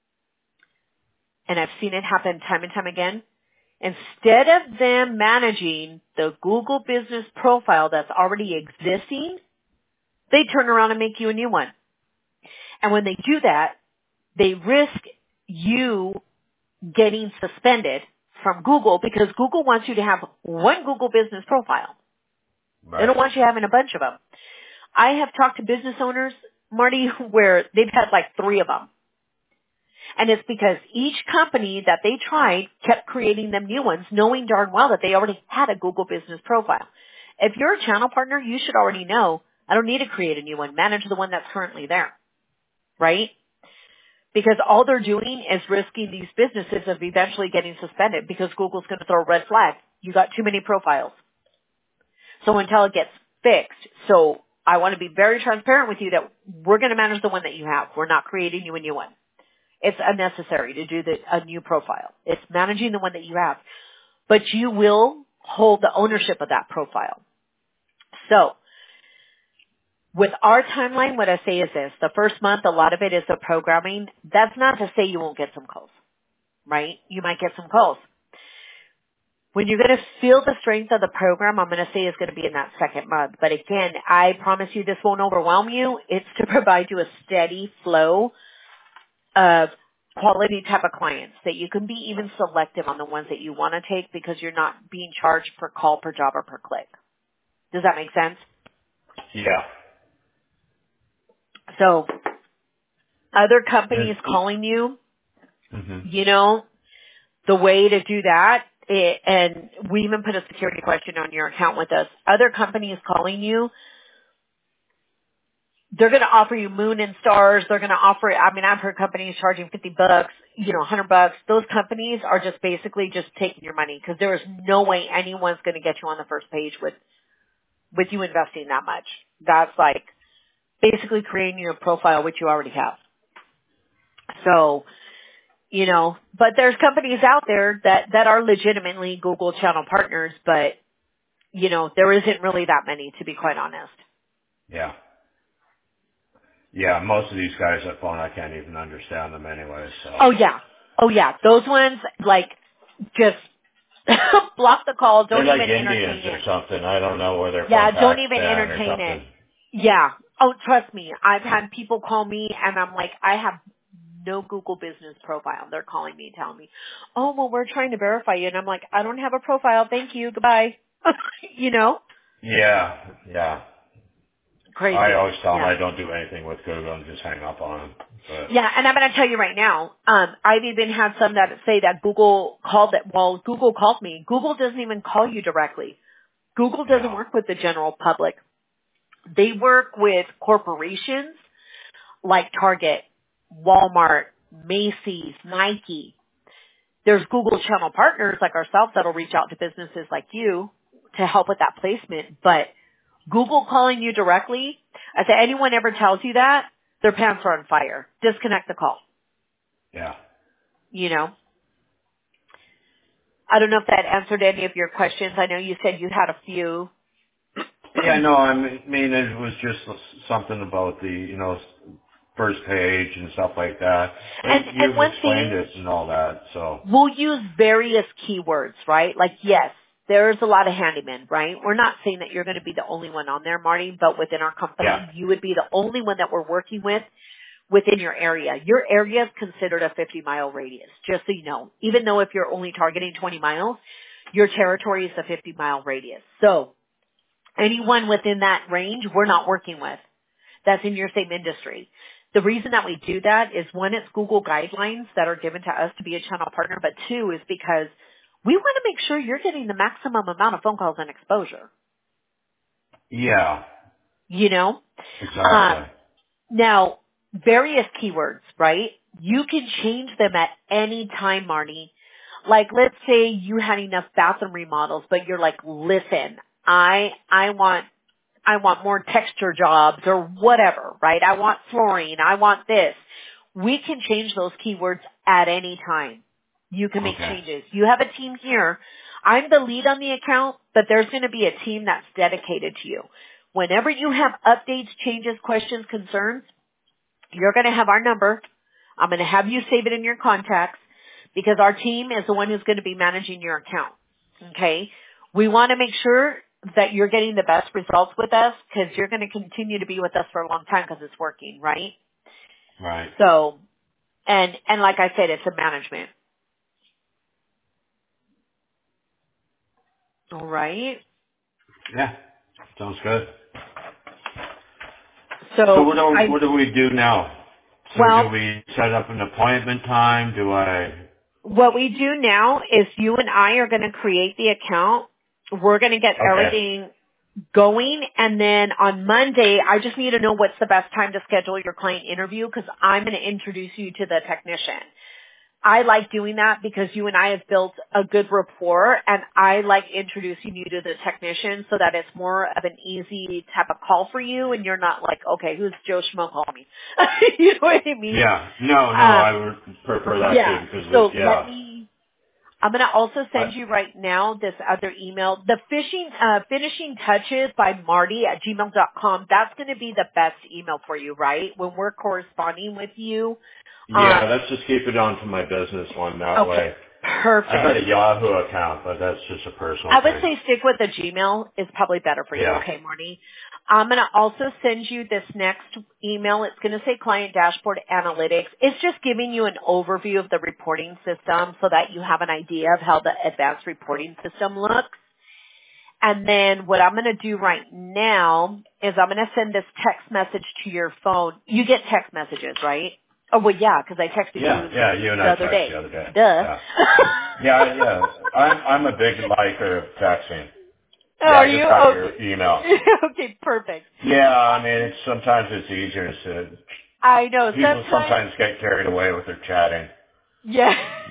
and I've seen it happen time and time again. Instead of them managing the Google Business Profile that's already existing, they turn around and make you a new one. And when they do that, they risk you getting suspended from Google because Google wants you to have one Google Business Profile. Right. They don't want you having a bunch of them. I have talked to business owners, Marty, where they've had like three of them. And it's because each company that they tried kept creating them new ones, knowing darn well that they already had a Google Business Profile. If you're a channel partner, you should already know, I don't need to create a new one. Manage the one that's currently there. Right? Because all they're doing is risking these businesses of eventually getting suspended because Google's going to throw a red flag. You got too many profiles. So until it gets fixed. So I want to be very transparent with you that we're going to manage the one that you have. We're not creating you a new one. It's unnecessary to do the, a new profile. It's managing the one that you have. But you will hold the ownership of that profile. So, with our timeline, what I say is this. The first month, a lot of it is the programming. That's not to say you won't get some calls, right? You might get some calls. When you're going to feel the strength of the program, I'm going to say is going to be in that second month. But again, I promise you this won't overwhelm you. It's to provide you a steady flow of quality type of clients that you can be even selective on the ones that you want to take because you're not being charged per call, per job, or per click. Does that make sense? Yeah. So, other companies calling you, mm-hmm. you know, the way to do that, it, and we even put a security question on your account with us. Other companies calling you, they're going to offer you moon and stars. They're going to offer, I mean, I've heard companies charging fifty bucks, you know, one hundred bucks. Those companies are just basically just taking your money because there is no way anyone's going to get you on the first page with, with you investing that much. That's like basically creating your profile, which you already have. So, you know, but there's companies out there that, that are legitimately Google channel partners, but, you know, there isn't really that many, to be quite honest. Yeah. Yeah, most of these guys that phone, I can't even understand them anyway, so. Oh, yeah. Oh, yeah. Those ones, like, just block the call. Don't they're even like entertain Indians it. or something. I don't know where they're yeah, from. don't even Pakistan entertain it. something. Yeah. Oh, trust me. I've had people call me, and I'm like, I have no Google Business Profile. They're calling me, telling me, oh, well, we're trying to verify you. And I'm like, I don't have a profile. Thank you. Goodbye. You know? Yeah, yeah. Crazy. I always tell them yeah. I don't do anything with Google and just hang up on them. But. Yeah, and I'm going to tell you right now, um, I've even had some that say that Google called it, well, Google called me. Google doesn't even call you directly. Google doesn't No. work with the general public. They work with corporations like Target, Walmart, Macy's, Nike. There's Google channel partners like ourselves that'll reach out to businesses like you to help with that placement. But Google calling you directly, if anyone ever tells you that, their pants are on fire. Disconnect the call. Yeah. You know? I don't know if that answered any of your questions. I know you said you had a few. Yeah, no, I mean, it was just something about the, you know, first page and stuff like that. But and, you've and one explained thing, it and all that, so. we'll use various keywords, right? Like, yes, there's a lot of handymen, right? We're not saying that you're going to be the only one on there, Marty, but within our company, Yeah. you would be the only one that we're working with within your area. Your area is considered a fifty mile radius, just so you know. Even though if you're only targeting twenty miles, your territory is a fifty mile radius. So anyone within that range, we're not working with. That's in your same industry. The reason that we do that is, one, it's Google guidelines that are given to us to be a channel partner, but two is because we want to make sure you're getting the maximum amount of phone calls and exposure. Yeah. You know? Exactly. Uh, now, various keywords, right? You can change them at any time, Marnie. Like, let's say you had enough bathroom remodels, but you're like, listen, I, I want, I want more texture jobs or whatever, right? I want flooring. I want this. We can change those keywords at any time. You can make Okay. changes. You have a team here. I'm the lead on the account, but there's going to be a team that's dedicated to you. Whenever you have updates, changes, questions, concerns, you're going to have our number. I'm going to have you save it in your contacts because our team is the one who's going to be managing your account. Okay? We want to make sure that you're getting the best results with us because you're going to continue to be with us for a long time because it's working, right? Right. So, and, and like I said, it's a management. All right? Yeah. Sounds good. So, So what do, I, what do we do now? So well, do we set up an appointment time? Do I? what we do now is you and I are going to create the account. We're going to get Okay. everything going, and then on Monday, I just need to know what's the best time to schedule your client interview because I'm going to introduce you to the technician. I like doing that because you and I have built a good rapport, and I like introducing you to the technician so that it's more of an easy type of call for you, and you're not like, okay, who's Joe Schmo calling me? You know what I mean? Yeah. No, no, Um, I would prefer that yeah. too because So it, yeah. let me. I'm going to also send I, you right now this other email. The fishing, uh, finishing touches by Marty at gmail dot com. That's going to be the best email for you, right? When we're corresponding with you. yeah, Um, let's just keep it on to my business one that okay. way. Perfect. I've got a Yahoo account, but that's just a personal I would thing. say stick with the Gmail is probably better for you. Yeah. Okay, Marty. I'm going to also send you this next email. It's going to say Client Dashboard Analytics. It's just giving you an overview of the reporting system so that you have an idea of how the advanced reporting system looks. And then what I'm going to do right now is I'm going to send this text message to your phone. You get text messages, right? Oh, well, yeah, because I texted Yeah, you yeah, you and the I other texted day. the other day. Duh. Yeah. Yeah, yeah. I'm I'm a big liker of texting. Oh, Yeah, are I you? just got Okay. your email. Okay, perfect. Yeah, I mean, it's sometimes it's easier to. I know. People Sometimes, sometimes get carried away with their chatting. yeah.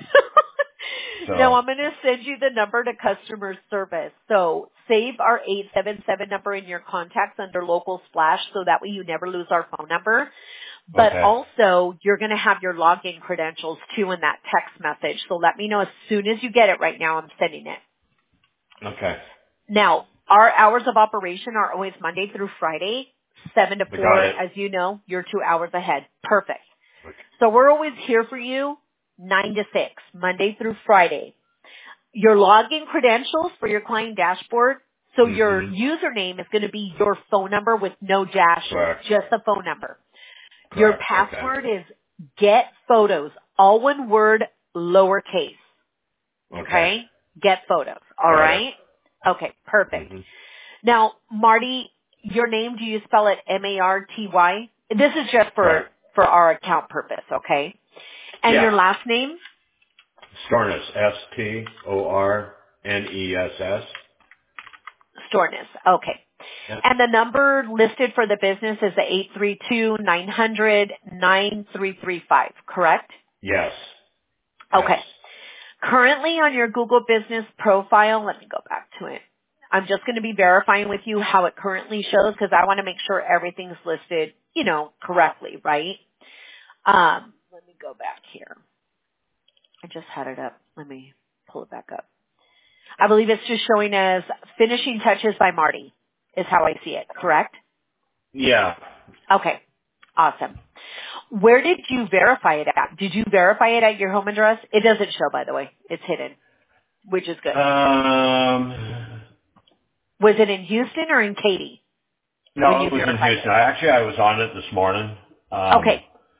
No, So I'm going to send you the number to customer service. So save our eight seven seven number in your contacts under local splash so that way you never lose our phone number. But okay, also, you're going to have your login credentials too in that text message. So let me know as soon as you get it. Right now, I'm sending it. okay, Now, our hours of operation are always Monday through Friday, seven to I four. got it. As you know, you're two hours ahead. Perfect. Okay. So we're always here for you, nine to six, Monday through Friday. Your login credentials for your client dashboard. So your Mhm. username is going to be your phone number with no dashes, Correct. just the phone number. Your Correct. Okay. password is get photos, all one word, lowercase. Okay. Okay? Get photos. All Got it. right? Okay, perfect. Mhm. Now, Marty, your name, do you spell it M A R T Y? This is just for, Correct. for our account purpose, okay? And your Yeah. last name? Storness. S T O R N E S S. Storness. Okay. Yep. And the number listed for the business is the eight three two, nine hundred, nine three three five, correct? Yes. Yes. Okay. Currently on your Google business profile, let me go back to it. I'm just going to be verifying with you how it currently shows because I want to make sure everything's listed, you know, correctly, right? Um, let me go back here. I just had it up. Let me pull it back up. I believe it's just showing as finishing touches by Marty is how I see it, correct? Yeah. Okay. Awesome. Where did you verify it at? Did you verify it at your home address? It doesn't show, by the way. It's hidden, which is good. Um, Was it in Houston or in Katy? No, it was in Houston. I, actually, I was on it this morning. Um, Okay.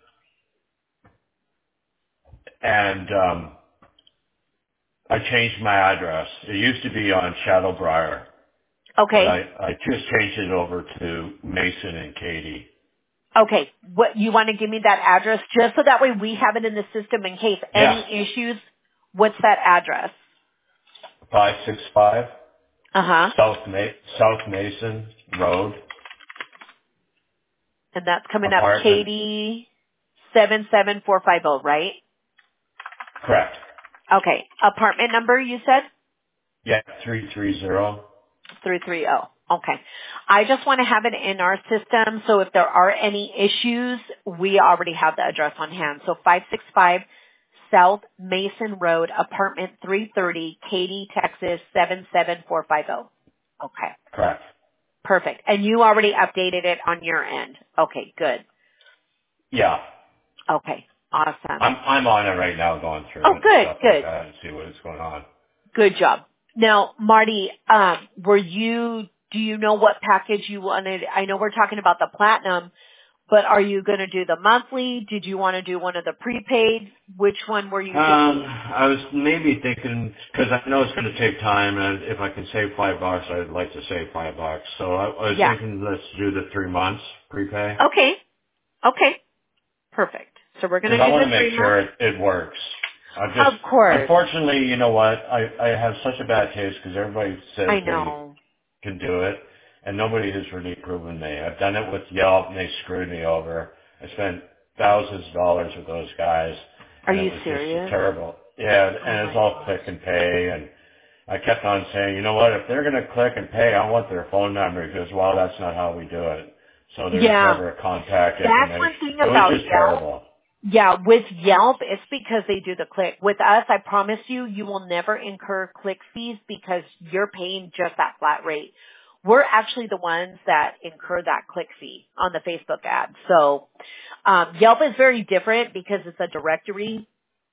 And um, I changed my address. It used to be on Shadowbriar. Okay. But I, I just changed it over to Mason and Katy. Okay. What you want to give me that address just so that way we have it in the system in case Yeah. any issues. What's that address? five six five Uh-huh. South Ma- South Mason Road. And that's coming up Apartment. Katy seven seven four five zero, right? Correct. Okay. Apartment number you said? Yeah, three three zero. three three zero. Okay. I just want to have it in our system so if there are any issues, we already have the address on hand. So five six five South Mason Road, apartment three thirty, Katy, Texas seven seven four five zero. Okay. Correct. Perfect. And you already updated it on your end. Okay, good. Yeah. Okay. Awesome. I'm I'm on it right now going through Oh, it and good, stuff like good. that and see what's going on. Good job. Now, Marty, um, were you, do you know what package you wanted? I know we're talking about the platinum, but are you going to do the monthly? Did you want to do one of the prepaid? Which one were you Um, thinking? I was maybe thinking, because I know it's going to take time, and if I can save five bucks, I'd like to save five bucks. So I, I was Yeah. thinking let's do the three months prepay. Okay. Okay. Perfect. So we're going Because to I do want the to make three months? sure it, it works. I just, Of course. unfortunately, you know what? I, I have such a bad taste because everybody says I they know. can do it, and nobody has really proven me. I've done it with Yelp, and they screwed me over. I spent thousands of dollars with those guys, Are and it you was just serious? terrible. Yeah, Oh and it's my all gosh. click and pay, and I kept on saying, you know what? If they're going to click and pay, I want their phone number because, well, that's not how we do it. So there's Yeah. never contact That's information. one thing It was about just Yelp. terrible. Yeah, with Yelp, it's because they do the click. With us, I promise you, you will never incur click fees because you're paying just that flat rate. We're actually the ones that incur that click fee on the Facebook ad. So um, Yelp is very different because it's a directory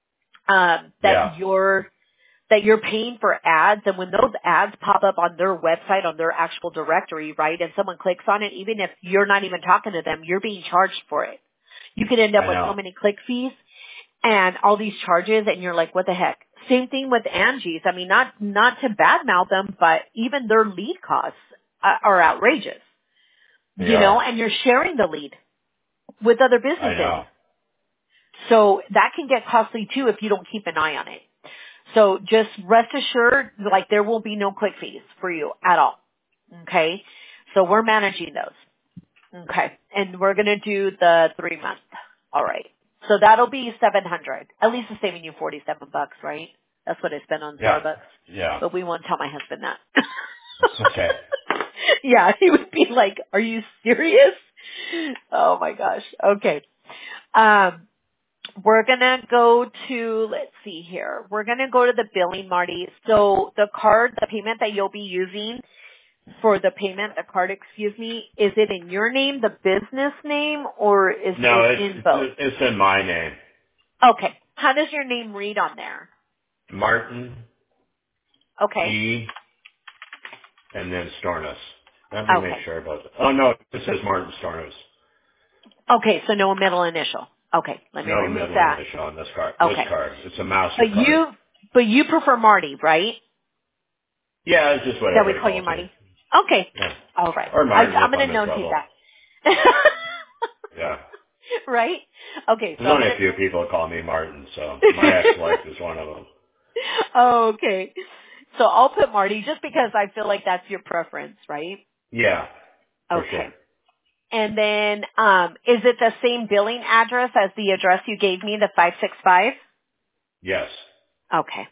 um, Yeah, that you're that you're paying for ads, and when those ads pop up on their website, on their actual directory, right, and someone clicks on it, even if you're not even talking to them, you're being charged for it. You can end up I with so know. many click fees and all these charges, and you're like, what the heck? Same thing with Angie's. I mean, not not to badmouth them, but even their lead costs uh, are outrageous. They You know, are. and you're sharing the lead with other I businesses. know. So that can get costly too if you don't keep an eye on it. So just rest assured, like there will be no click fees for you at all. Okay? So we're managing those. Okay. And we're going to do the three month. All right. So that'll be seven hundred. At least it's saving you forty-seven bucks, right? That's what I spent on Yeah. Starbucks. Yeah. But we won't tell my husband that. Okay. Yeah, he would be like, are you serious? Oh my gosh. Okay. Um, we're gonna go to, let's see here. We're gonna go to the billing, Marty. So the card, the payment that you'll be using for the payment, the card, excuse me, is it in your name, the business name, or is No, it it's in both? it's it's in my name, Okay. How does your name read on there? Martin Okay. E. and then Stornos. Let me make Okay. sure about that. Oh no, it says Martin Stornos. Okay, so no middle initial. Okay, let me No remove middle that. initial on this card. This Okay. card. It's a But Mastercard. you, but you prefer Marty, right? Yeah, it's just what That we everybody call you calls me. Marty? Okay. Yeah. All right. Or I, Martin I'm if going I'm to in notate trouble. that. Yeah. Right? Okay, so There's I'm only going a few people that call me Martin, so my ex-wife is one of them. Oh, okay. So I'll put Marty just because I feel like that's your preference, right? Yeah, for sure. Okay. And then, um, is it the same billing address as the address you gave me, the five six five? Yes. Okay.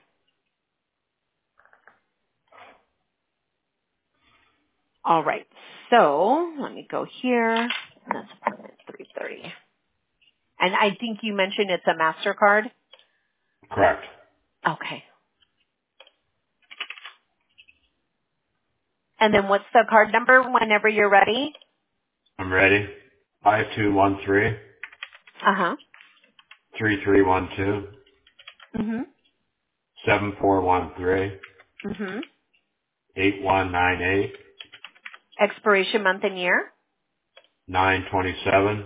All right. So let me go here. That's apartment three thirty. And I think you mentioned it's a MasterCard? Correct. Okay. And then what's the card number whenever you're ready? I'm ready. Five two one three Uh-huh. three three one two Mm-hmm. seven four one three Mm-hmm. eight one nine eight expiration month and year, nine twenty-seven,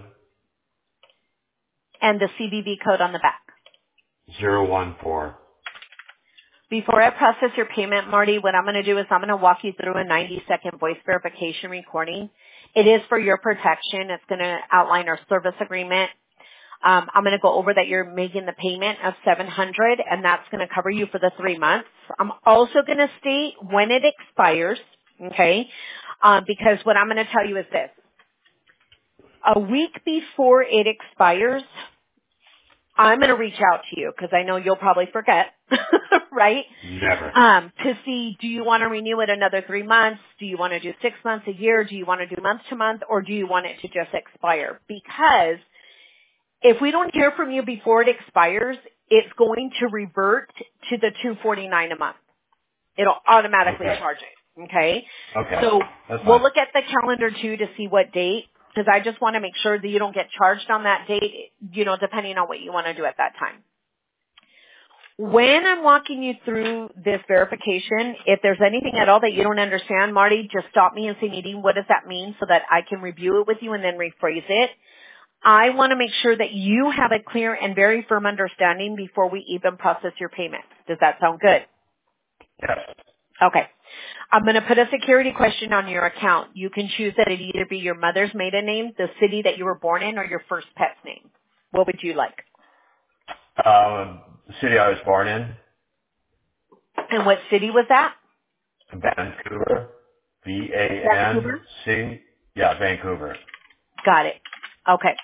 and the C V V code on the back. zero one four. Before I process your payment, Marty, what I'm going to do is I'm going to walk you through a ninety second voice verification recording. It is for your protection. It's going to outline our service agreement. Um, I'm going to go over that you're making the payment of seven hundred dollars, and that's going to cover you for the three months. I'm also going to state when it expires, okay, um, because what I'm going to tell you is this. A week before it expires, I'm going to reach out to you because I know you'll probably forget, right? Never. Um, to see, do you want to renew it another three months? Do you want to do six months, a year? Do you want to do month to month? Or do you want it to just expire? Because if we don't hear from you before it expires, it's going to revert to the two forty-nine a month. It'll automatically Okay. charge it. Okay? Okay. So That's we'll fine. look at the calendar too to see what date, because I just want to make sure that you don't get charged on that date, you know, depending on what you want to do at that time. When I'm walking you through this verification, if there's anything at all that you don't understand, Marty, just stop me and say, Nadine, what does that mean so that I can review it with you and then rephrase it. I want to make sure that you have a clear and very firm understanding before we even process your payment. Does that sound good? Yes. Okay. I'm going to put a security question on your account. You can choose that it either be your mother's maiden name, the city that you were born in, or your first pet's name. What would you like? Um, the city I was born in, And what city was that? Vancouver. V A N Vancouver. C. Yeah, Vancouver. Got it. Okay.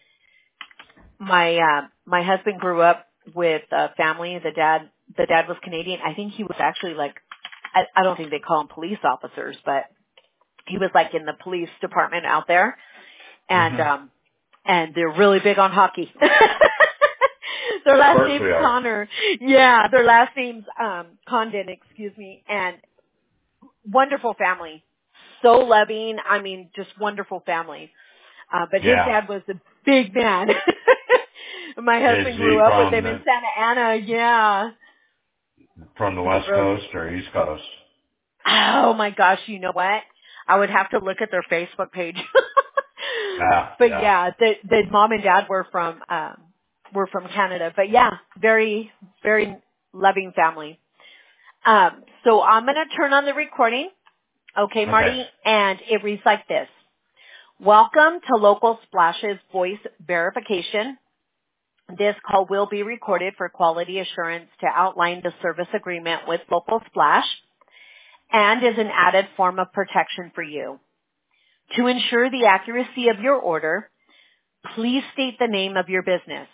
My uh, my husband grew up with a family. The dad the dad was Canadian. I think he was actually like I, I don't think they call them police officers, but he was like in the police department out there, and Mm-hmm. um, and they're really big on hockey. Their Of last course name's we are. Connor. Yeah, their last name's um, Condon. Excuse me, and wonderful family, so loving. I mean, just wonderful family. Uh, but his Yeah. dad was a big man. My Is husband he grew up with from him in the Santa Ana. Yeah. from the West Really. Coast or East Coast? Oh my gosh, you know what? I would have to look at their Facebook page. Yeah. But Yeah. yeah, the the mom and dad were from um were from Canada. But yeah, very very loving family. Um so I'm going to turn on the recording. Okay, Okay. Marty, and it reads like this. Welcome to Local Splash's voice verification. This call will be recorded for quality assurance to outline the service agreement with Local Splash and is an added form of protection for you. To ensure the accuracy of your order, please state the name of your business.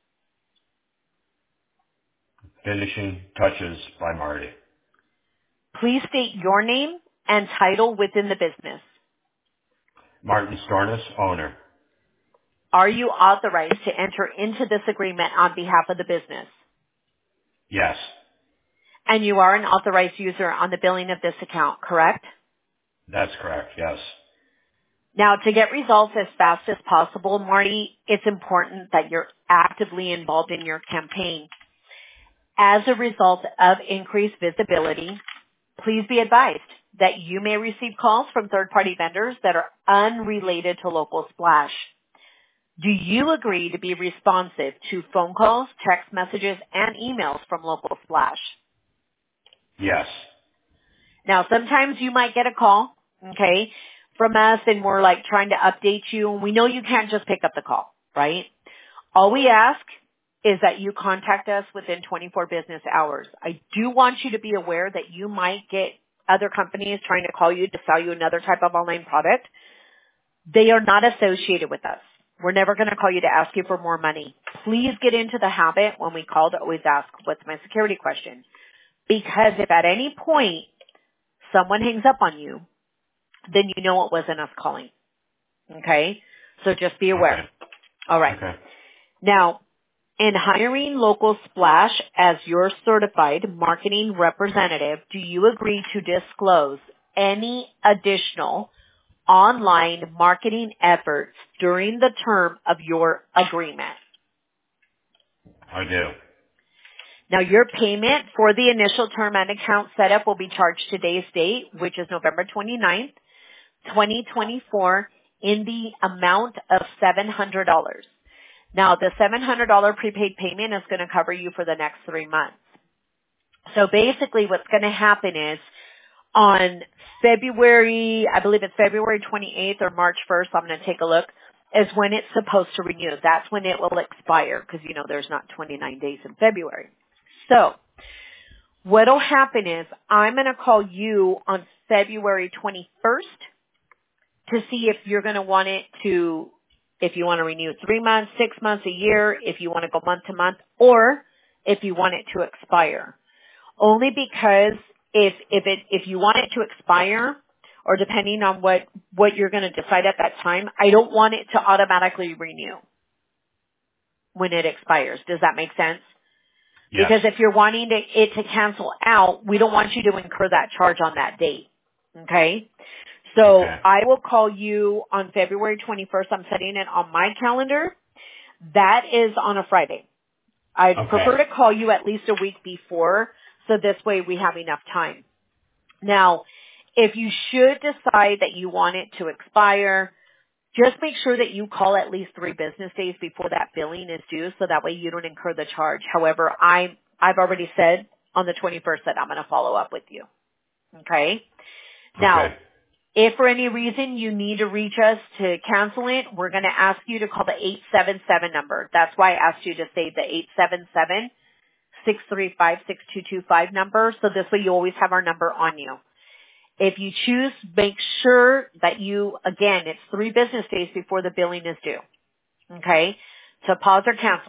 Finishing touches by Marty. Please state your name and title within the business. Martin Stornis, owner. Are you authorized to enter into this agreement on behalf of the business? Yes. And you are an authorized user on the billing of this account, correct? That's correct. Yes. Now, to get results as fast as possible, Marty, it's important that you're actively involved in your campaign. As a result of increased visibility, please be advised that you may receive calls from third-party vendors that are unrelated to Local Splash. Do you agree to be responsive to phone calls, text messages, and emails from Local Splash? Yes. Now, sometimes you might get a call, okay, from us, and we're like trying to update you, and we know you can't just pick up the call, right? All we ask is that you contact us within twenty-four business hours. I do want you to be aware that you might get other companies trying to call you to sell you another type of online product. They are not associated with us. We're never going to call you to ask you for more money. Please get into the habit when we call to always ask, what's my security question? Because if at any point someone hangs up on you, then you know it wasn't us calling. Okay? So just be aware. Okay. All right. Okay. Now, in hiring Local Splash as your certified marketing representative, do you agree to disclose any additional online marketing efforts during the term of your agreement? I do. Now, your payment for the initial term and account setup will be charged today's date, which is November twenty-ninth. twenty twenty-four in the amount of seven hundred dollars. Now, the seven hundred dollars prepaid payment is going to cover you for the next three months. So basically what's going to happen is on February, I believe it's February twenty-eighth or March first, I'm going to take a look, is when it's supposed to renew. That's when it will expire because, you know, there's not twenty-nine days in February. So what'll happen is I'm going to call you on February twenty-first to see if you're going to want it to, if you want to renew three months, six months, a year, if you want to go month to month, or if you want it to expire. Only because if, if it, if you want it to expire, or depending on what, what you're going to decide at that time, I don't want it to automatically renew when it expires. Does that make sense? Yes. Because if you're wanting to, it to cancel out, we don't want you to incur that charge on that date. Okay? So Okay. I will call you on February twenty-first. I'm setting it on my calendar. That is on a Friday. I'd Okay. prefer to call you at least a week before, so this way we have enough time. Now, if you should decide that you want it to expire, just make sure that you call at least three business days before that billing is due, so that way you don't incur the charge. However, I, I've already said on the twenty-first that I'm going to follow up with you. Okay? Now, Okay. if for any reason you need to reach us to cancel it, we're going to ask you to call the eight seven seven number. That's why I asked you to save the eight seven seven, six three five, six two two five number, so this way you always have our number on you. If you choose, make sure that you, again, it's three business days before the billing is due, okay, to pause or cancel.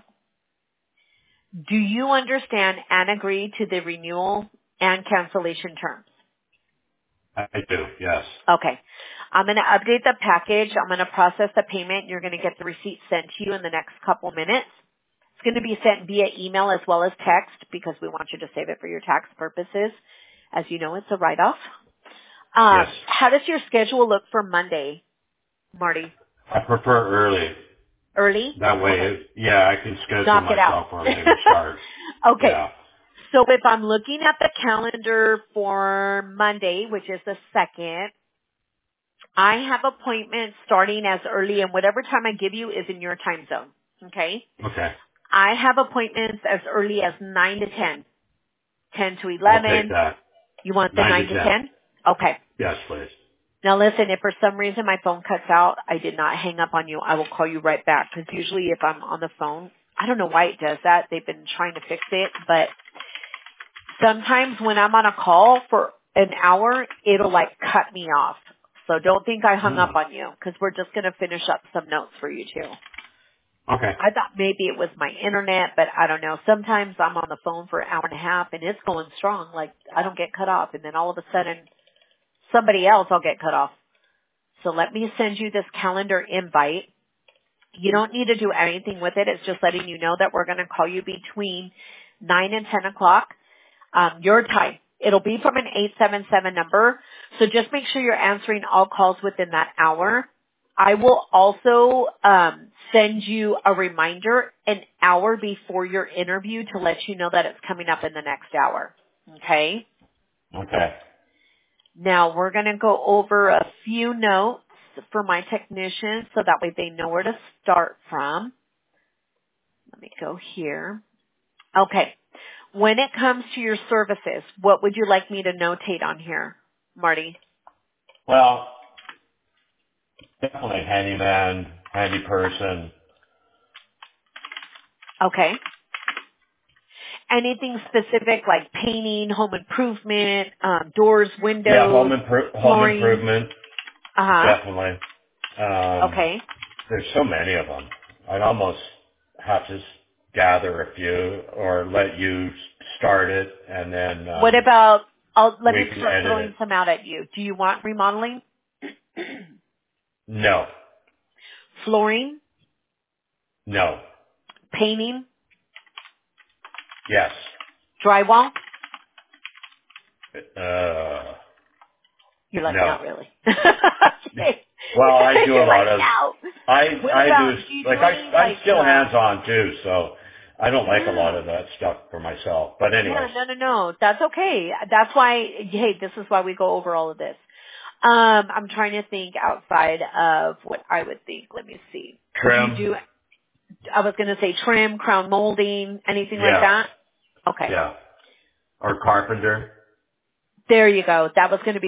Do you understand and agree to the renewal and cancellation terms? I do, yes. Okay. I'm going to update the package. I'm going to process the payment. You're going to get the receipt sent to you in the next couple minutes. It's going to be sent via email as well as text because we want you to save it for your tax purposes. As you know, it's a write-off. Um, Yes. how does your schedule look for Monday, Marty? I prefer early. Early? That way, Okay. it, yeah, I can schedule Knock it out. myself for a later start. Okay. Yeah. So if I'm looking at the calendar for Monday, which is the second, I have appointments starting as early, and whatever time I give you is in your time zone. Okay? Okay. I have appointments as early as nine to ten, ten to I'll take eleven. that. You want the nine nine to to ten. ten? Okay. Yes, please. Now listen, if for some reason my phone cuts out, I did not hang up on you. I will call you right back because usually if I'm on the phone, I don't know why it does that. They've been trying to fix it, but sometimes when I'm on a call for an hour, it'll like cut me off. So don't think I hung Hmm. up on you because we're just going to finish up some notes for you too. Okay. I thought maybe it was my internet, but I don't know. Sometimes I'm on the phone for an hour and a half and it's going strong. Like I don't get cut off and then all of a sudden somebody else I'll get cut off. So let me send you this calendar invite. You don't need to do anything with it. It's just letting you know that we're going to call you between nine and ten o'clock. Um, your time. It'll be from an eight seven seven number. So just make sure you're answering all calls within that hour. I will also um, send you a reminder an hour before your interview to let you know that it's coming up in the next hour. Okay? Okay. Now we're going to go over a few notes for my technicians so that way they know where to start from. Let me go here. Okay. When it comes to your services, what would you like me to notate on here, Marty? Well, definitely handyman, handy person. Okay. Anything specific like painting, home improvement, um, doors, Yeah, home, windows, impro- home flooring? improvement, Uh-huh. definitely. Um, Okay. there's so many of them. I'd almost have to s- gather a few or let you start it and then What um, about, I'll, let me we can start edit throwing it. some out at you. Do you want remodeling? No. Flooring? No. Painting? Yes. Drywall? Uh, You're like, no. not really. Okay. Well, I do a You're like, lot of, no. I, What I about, do, do you like do I, any I'm like, still uh, hands on too, so I don't like a lot yeah. of that stuff for myself. But Yeah, anyways, no, no, no. That's okay. That's why, hey, this is why we go over all of this. Um, I'm trying to think outside of what I would think. Let me see. Trim. Do you do, I was going to say trim, crown molding, anything like Yeah. that? Okay. Yeah. Or carpenter. There you go. That was going to be